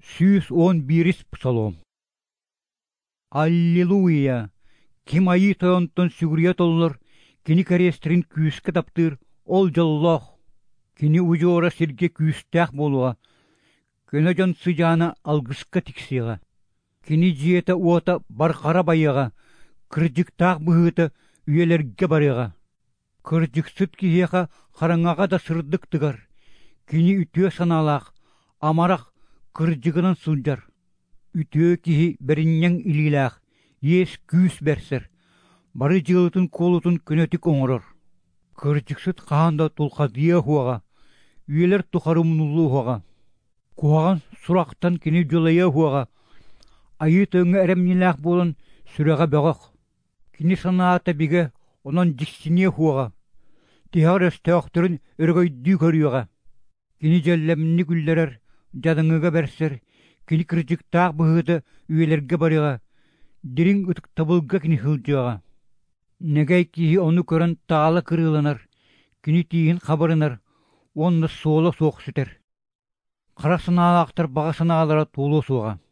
111 псалом. Аллилуйя! Ким айы тойонтон сүгүриет оллар, кини карестерин күүскө таптыр, ол жоллох. Кини ужора сирге күүстәк болуға, көнө жон сыжаны алгыска тиксиға. Кини жиета уота барқара байыға, кыржыктақ бұхыты үйелерге барыға. Кыржыксыт кихеха қараңаға да сырдык тыгар. Кини үтіө саналақ, амарақ кыржыгынан сылжар. Үтіө кихи бериннен илилақ, ес күүс берсер. Бары жылытын колутун көнөтік оңырыр. Кыржыксыт қағанда тулқадия хуаға, үйелер тухарымнулу хуаға. Куаған сурақтан кини жолая хуаға, айы төңі әрімнелақ болын сүреға бәғақ. Кини санаата биге онан жиксине хуаға, тихар өстеоқтырын өргөйді көріуға. Кини жәлләмні күлдерер, жадыңыға бәрсер, кини кыржыктақ бұхыды үйелерге барыға, дирин ұтық табылға кини хылжыға. Негай кихи оны көрін тағалы кырылынар, кини тиhin қабырынар, онны солы соқсытыр. Қарасына алақтыр бағасына алара толы соға.